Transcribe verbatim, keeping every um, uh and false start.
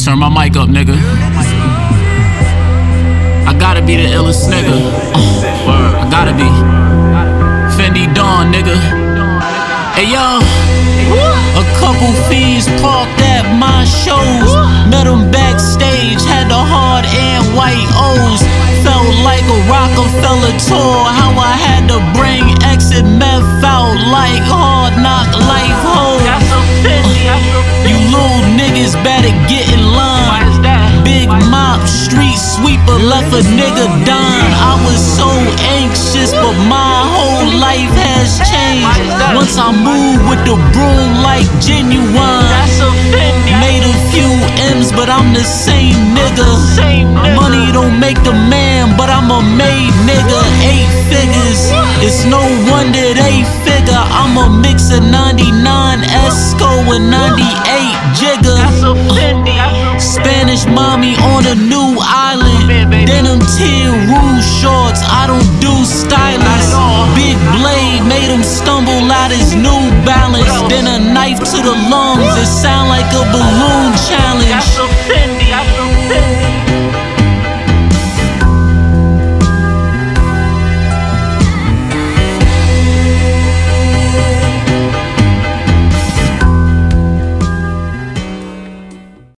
Turn my mic up, nigga. I gotta be the illest nigga. Uh, I gotta be Fendi Dawn, nigga. Hey yo, a couple fiends parked at my shows. Met them backstage, had the hard and white O's. Felt like a Rockefeller tour. How I had to bring exit meth out like hard knock life hoes. You little niggas better get in line. Big mop, street sweeper, left a nigga dying. I was so anxious, but my whole life has changed. Once I moved with the broom like Genuine. Made a few M's, but I'm the same nigga. Money don't make the man, but I'm a made nigga. Eight figures, it's no wonder they figure I'm a mix of ninety-nine Esco and ninety-eight Jigga. uh, Spanish mommy on a new island. Denim teal rouge shorts, I don't do stylish. Big blade made him stumble out his New Balance. Then a knife to the lungs, it sound like a balloon challenge.